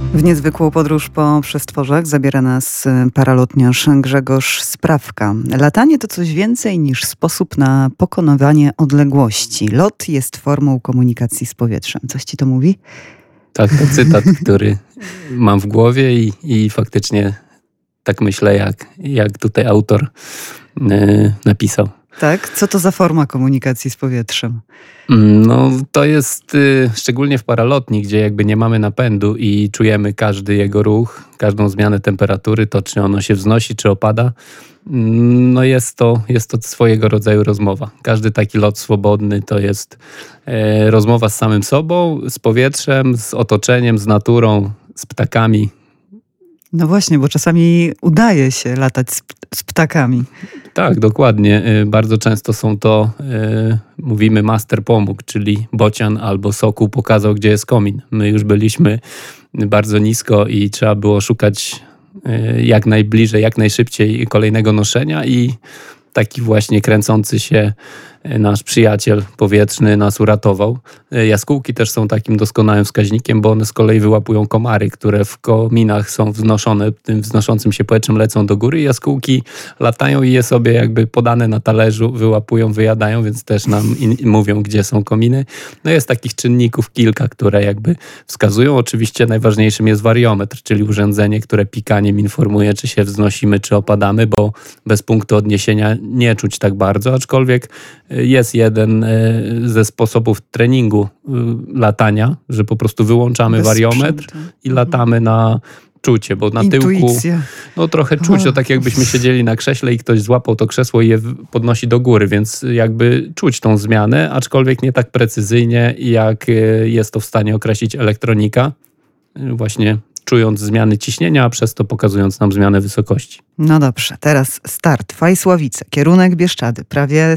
W niezwykłą podróż po przestworzach zabiera nas paralotniarz Grzegorz Sprawka. Latanie to coś więcej niż sposób na pokonywanie odległości. Lot jest formą komunikacji z powietrzem. Coś ci to mówi? Tak, to cytat, który mam w głowie i faktycznie tak myślę, jak tutaj autor napisał. Tak? Co to za forma komunikacji z powietrzem? No to jest szczególnie w paralotni, gdzie jakby nie mamy napędu i czujemy każdy jego ruch, każdą zmianę temperatury, to czy ono się wznosi, czy opada. No jest to swojego rodzaju rozmowa. Każdy taki lot swobodny to jest rozmowa z samym sobą, z powietrzem, z otoczeniem, z naturą, z ptakami. No właśnie, bo czasami udaje się latać z ptakami. Tak, dokładnie. Bardzo często są to, mówimy, master pomógł, czyli bocian albo sokół pokazał, gdzie jest komin. My już byliśmy bardzo nisko i trzeba było szukać jak najbliżej, jak najszybciej kolejnego noszenia i taki właśnie kręcący się nasz przyjaciel powietrzny nas uratował. Jaskółki też są takim doskonałym wskaźnikiem, bo one z kolei wyłapują komary, które w kominach są wznoszone, tym wznoszącym się powietrzem lecą do góry. Jaskółki latają i je sobie jakby podane na talerzu wyłapują, wyjadają, więc też nam mówią, gdzie są kominy. No jest takich czynników kilka, które jakby wskazują. Oczywiście najważniejszym jest wariometr, czyli urządzenie, które pikaniem informuje, czy się wznosimy, czy opadamy, bo bez punktu odniesienia nie czuć tak bardzo, aczkolwiek jest jeden ze sposobów treningu latania, że po prostu wyłączamy wariometr i latamy na czucie, bo na tyłku no trochę czuć, to tak jakbyśmy siedzieli na krześle i ktoś złapał to krzesło i je podnosi do góry, więc jakby czuć tą zmianę, aczkolwiek nie tak precyzyjnie, jak jest to w stanie określić elektronika, właśnie czując zmiany ciśnienia, a przez to pokazując nam zmianę wysokości. No dobrze, teraz start. Fajsławice, kierunek Bieszczady, prawie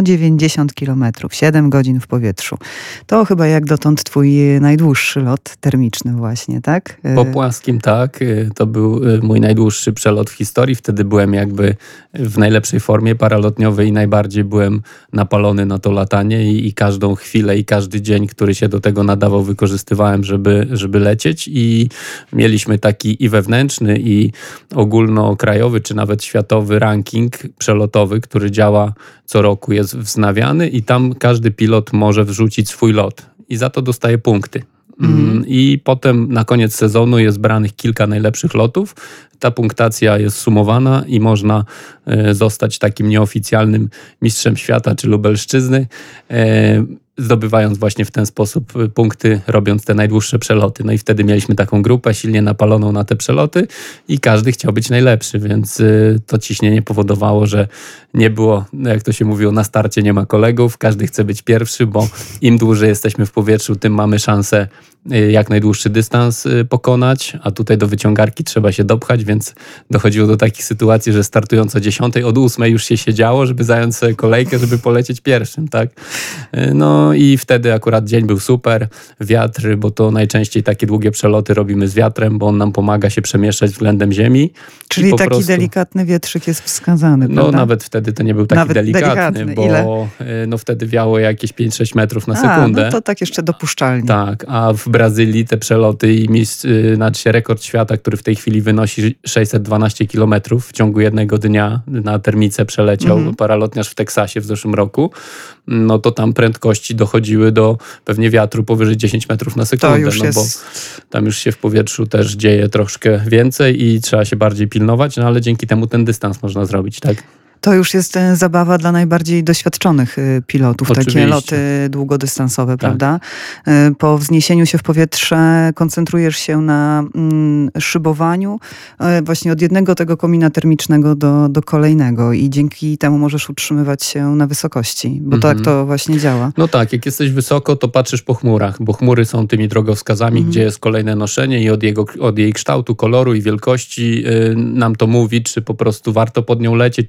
190 km, 7 godzin w powietrzu. To chyba jak dotąd twój najdłuższy lot termiczny właśnie, tak? Po płaskim tak, to był mój najdłuższy przelot w historii. Wtedy byłem jakby w najlepszej formie paralotniowej i najbardziej byłem napalony na to latanie i każdą chwilę i każdy dzień, który się do tego nadawał, wykorzystywałem, żeby lecieć i mieliśmy taki i wewnętrzny i ogólnokrajowy czy nawet światowy ranking przelotowy, który działa co roku, jest wznawiany i tam każdy pilot może wrzucić swój lot i za to dostaje punkty. I potem na koniec sezonu jest branych kilka najlepszych lotów. Ta punktacja jest sumowana i można zostać takim nieoficjalnym mistrzem świata czy Lubelszczyzny, zdobywając właśnie w ten sposób punkty, robiąc te najdłuższe przeloty. No i wtedy mieliśmy taką grupę silnie napaloną na te przeloty i każdy chciał być najlepszy, więc to ciśnienie powodowało, że nie było, jak to się mówiło, na starcie nie ma kolegów, każdy chce być pierwszy, bo im dłużej jesteśmy w powietrzu, tym mamy szansę jak najdłuższy dystans pokonać, a tutaj do wyciągarki trzeba się dopchać, więc dochodziło do takich sytuacji, że startując o 10, od 8 już się siedziało, żeby zająć sobie kolejkę, żeby polecieć pierwszym, tak? No i wtedy akurat dzień był super, wiatr, bo to najczęściej takie długie przeloty robimy z wiatrem, bo on nam pomaga się przemieszczać względem ziemi. Czyli taki delikatny wietrzyk jest wskazany, no prawda? Nawet wtedy to nie był taki nawet delikatny, bo ile? No wtedy wiało jakieś 5-6 metrów na sekundę. No to tak jeszcze dopuszczalnie. Tak, a w Brazylii te przeloty i znaczy rekord świata, który w tej chwili wynosi 612 km w ciągu jednego dnia na termice przeleciał paralotniarz w Teksasie w zeszłym roku, no to tam prędkości dochodziły do pewnie wiatru powyżej 10 metrów na sekundę, bo tam już się w powietrzu też dzieje troszkę więcej i trzeba się bardziej pilnować, no ale dzięki temu ten dystans można zrobić, tak? To już jest zabawa dla najbardziej doświadczonych pilotów, Oczywiście. Takie loty długodystansowe, tak. Prawda? Po wzniesieniu się w powietrze koncentrujesz się na szybowaniu właśnie od jednego tego komina termicznego do kolejnego i dzięki temu możesz utrzymywać się na wysokości, bo tak to właśnie działa. No tak, jak jesteś wysoko, to patrzysz po chmurach, bo chmury są tymi drogowskazami, gdzie jest kolejne noszenie i od jej kształtu, koloru i wielkości nam to mówi, czy po prostu warto pod nią lecieć, czy ona już się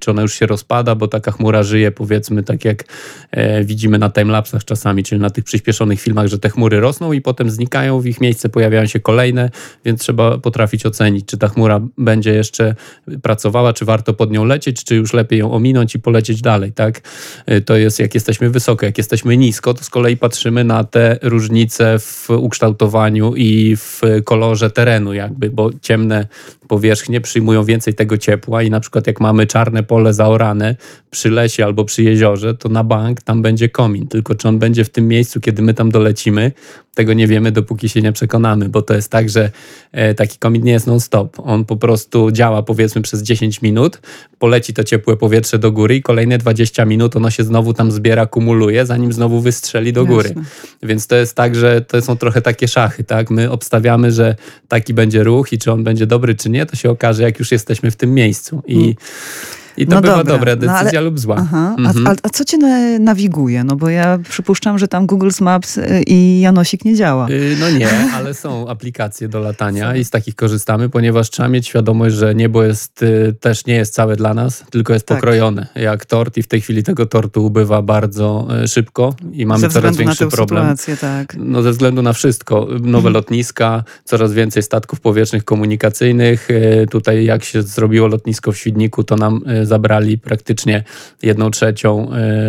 się rozpada, bo taka chmura żyje, powiedzmy, tak jak widzimy na timelapsach czasami, czyli na tych przyspieszonych filmach, że te chmury rosną i potem znikają, w ich miejsce pojawiają się kolejne, więc trzeba potrafić ocenić, czy ta chmura będzie jeszcze pracowała, czy warto pod nią lecieć, czy już lepiej ją ominąć i polecieć dalej, tak? To jest, jak jesteśmy wysoko, jak jesteśmy nisko, to z kolei patrzymy na te różnice w ukształtowaniu i w kolorze terenu jakby, bo ciemne powierzchnie przyjmują więcej tego ciepła i na przykład jak mamy czarne pole zaorane przy lesie albo przy jeziorze, to na bank tam będzie komin, tylko czy on będzie w tym miejscu, kiedy my tam dolecimy, tego nie wiemy, dopóki się nie przekonamy, bo to jest tak, że taki komin nie jest non-stop. On po prostu działa, powiedzmy, przez 10 minut, poleci to ciepłe powietrze do góry i kolejne 20 minut ono się znowu tam zbiera, kumuluje, zanim znowu wystrzeli do góry. Jasne. Więc to jest tak, że to są trochę takie szachy, tak? My obstawiamy, że taki będzie ruch i czy on będzie dobry, czy nie, to się okaże, jak już jesteśmy w tym miejscu. I to bywa dobra decyzja lub zła. Aha. A co cię nawiguje? No bo ja przypuszczam, że tam Google Maps i Janosik nie działa. No nie, ale są aplikacje do latania i z takich korzystamy, ponieważ trzeba mieć świadomość, że niebo jest, też nie jest całe dla nas, tylko jest pokrojone jak tort i w tej chwili tego tortu ubywa bardzo szybko i mamy coraz większy problem. Sytuację, tak. No ze względu na wszystko. Nowe lotniska, coraz więcej statków powietrznych komunikacyjnych. Tutaj jak się zrobiło lotnisko w Świdniku, to nam zabrali praktycznie 1/3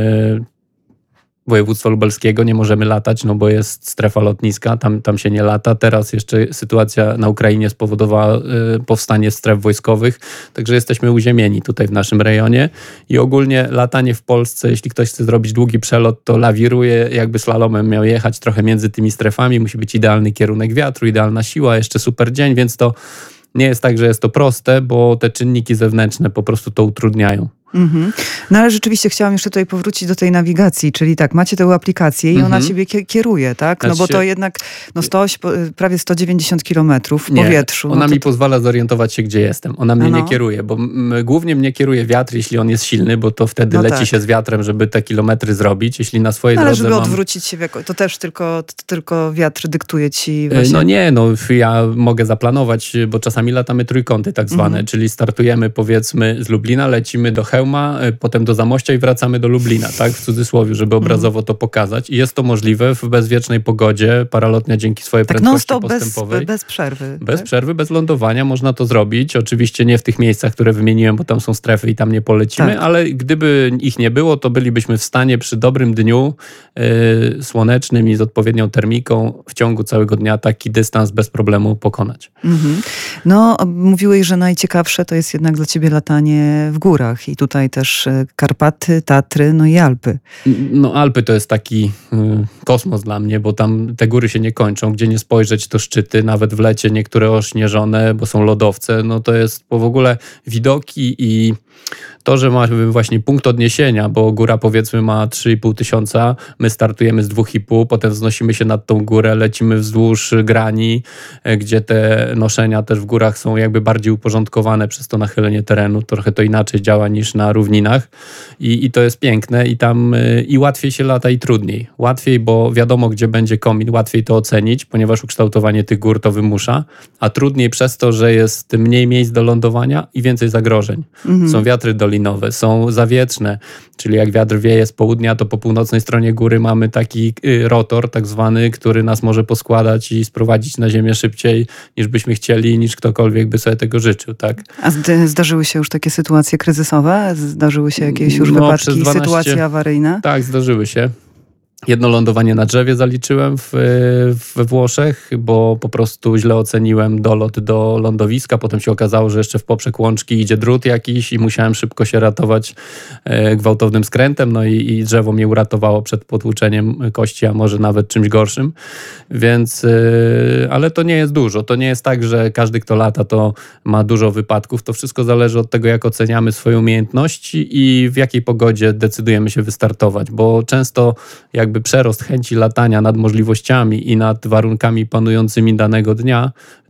województwa lubelskiego. Nie możemy latać, no bo jest strefa lotniska, tam się nie lata. Teraz jeszcze sytuacja na Ukrainie spowodowała powstanie stref wojskowych, także jesteśmy uziemieni tutaj w naszym rejonie i ogólnie latanie w Polsce, jeśli ktoś chce zrobić długi przelot, to lawiruje, jakby slalomem miał jechać trochę między tymi strefami. Musi być idealny kierunek wiatru, idealna siła, jeszcze super dzień, więc to nie jest tak, że jest to proste, bo te czynniki zewnętrzne po prostu to utrudniają. No ale rzeczywiście chciałam jeszcze tutaj powrócić do tej nawigacji, czyli tak, macie tę aplikację i ona ciebie kieruje, tak? No bo to jednak prawie 190 kilometrów w powietrzu. Ona mi pozwala zorientować się, gdzie jestem. Ona mnie nie kieruje, bo głównie mnie kieruje wiatr, jeśli on jest silny, bo to wtedy leci się z wiatrem, żeby te kilometry zrobić. Jeśli na swojej drodze żeby odwrócić się, to też tylko wiatr dyktuje ci właśnie. No nie, ja mogę zaplanować, bo czasami latamy trójkąty tak zwane, czyli startujemy powiedzmy z Lublina, lecimy do Chełma, potem do Zamościa i wracamy do Lublina, tak? W cudzysłowie, żeby obrazowo to pokazać. I jest to możliwe w bezwiecznej pogodzie. Paralotnia dzięki swojej prędkości postępowej. Bez przerwy. Bez przerwy, bez lądowania można to zrobić. Oczywiście nie w tych miejscach, które wymieniłem, bo tam są strefy i tam nie polecimy, ale gdyby ich nie było, to bylibyśmy w stanie przy dobrym dniu słonecznym i z odpowiednią termiką w ciągu całego dnia taki dystans bez problemu pokonać. No, mówiłeś, że najciekawsze to jest jednak dla ciebie latanie w górach i tutaj też Karpaty, Tatry, no i Alpy. No Alpy to jest taki kosmos dla mnie, bo tam te góry się nie kończą. Gdzie nie spojrzeć, to szczyty, nawet w lecie niektóre ośnieżone, bo są lodowce. No to jest w ogóle widoki i to, że mamy właśnie punkt odniesienia, bo góra powiedzmy ma 3,5 tysiąca, my startujemy z 2,5, potem wznosimy się nad tą górę, lecimy wzdłuż grani, gdzie te noszenia też w górach są jakby bardziej uporządkowane przez to nachylenie terenu. Trochę to inaczej działa niż na równinach i to jest piękne i tam i łatwiej się lata i trudniej. Łatwiej, bo wiadomo, gdzie będzie komin, łatwiej to ocenić, ponieważ ukształtowanie tych gór to wymusza, a trudniej przez to, że jest mniej miejsc do lądowania i więcej zagrożeń. Są wiatry dolinowe, są zawietrzne, czyli jak wiatr wieje z południa, to po północnej stronie góry mamy taki rotor tak zwany, który nas może poskładać i sprowadzić na ziemię szybciej niż byśmy chcieli, niż ktokolwiek by sobie tego życzył, tak? A zdarzyły się już takie sytuacje kryzysowe? Zdarzyły się jakieś już wypadki, sytuacje awaryjne? Tak, zdarzyły się. Jedno lądowanie na drzewie zaliczyłem we Włoszech, bo po prostu źle oceniłem dolot do lądowiska. Potem się okazało, że jeszcze w poprzek łączki idzie drut jakiś i musiałem szybko się ratować gwałtownym skrętem. No i drzewo mnie uratowało przed potłuczeniem kości, a może nawet czymś gorszym. Więc, ale to nie jest dużo. To nie jest tak, że każdy, kto lata, to ma dużo wypadków. To wszystko zależy od tego, jak oceniamy swoje umiejętności i w jakiej pogodzie decydujemy się wystartować, bo często jakby przerost chęci latania nad możliwościami i nad warunkami panującymi danego dnia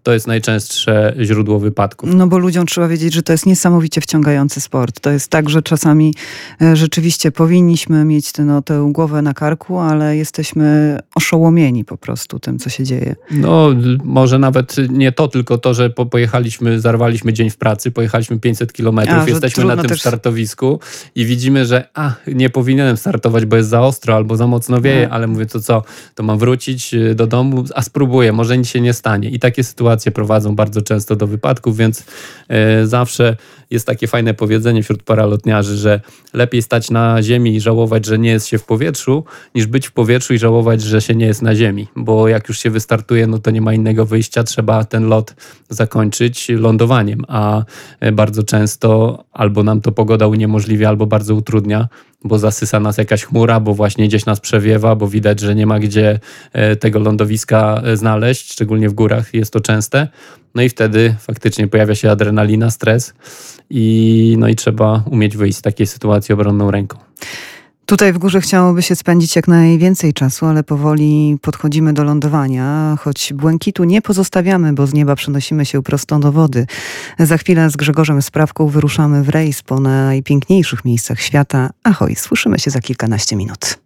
to jest najczęstsze źródło wypadków. No bo ludziom trzeba wiedzieć, że to jest niesamowicie wciągający sport. To jest tak, że czasami rzeczywiście powinniśmy mieć tę głowę na karku, ale jesteśmy oszołomieni po prostu tym, co się dzieje. No może nawet nie to, tylko to, że pojechaliśmy, zarwaliśmy dzień w pracy, pojechaliśmy 500 kilometrów, jesteśmy na tym startowisku i widzimy, że nie powinienem startować, bo jest za ostro albo za mocno wieje, ale mówię, to co, to mam wrócić do domu, a spróbuję, może nic się nie stanie. I takie sytuacje prowadzą bardzo często do wypadków, więc zawsze jest takie fajne powiedzenie wśród paralotniarzy, że lepiej stać na ziemi i żałować, że nie jest się w powietrzu, niż być w powietrzu i żałować, że się nie jest na ziemi. Bo jak już się wystartuje, no to nie ma innego wyjścia, trzeba ten lot zakończyć lądowaniem, a bardzo często albo nam to pogoda uniemożliwia, albo bardzo utrudnia, bo zasysa nas jakaś chmura, bo właśnie gdzieś nas przewiewa, bo widać, że nie ma gdzie tego lądowiska znaleźć, szczególnie w górach jest to częste. No i wtedy faktycznie pojawia się adrenalina, stres i trzeba umieć wyjść z takiej sytuacji obronną ręką. Tutaj w górze chciałoby się spędzić jak najwięcej czasu, ale powoli podchodzimy do lądowania, choć błękitu nie pozostawiamy, bo z nieba przenosimy się prosto do wody. Za chwilę z Grzegorzem Sprawką wyruszamy w rejs po najpiękniejszych miejscach świata. Ahoj, słyszymy się za kilkanaście minut.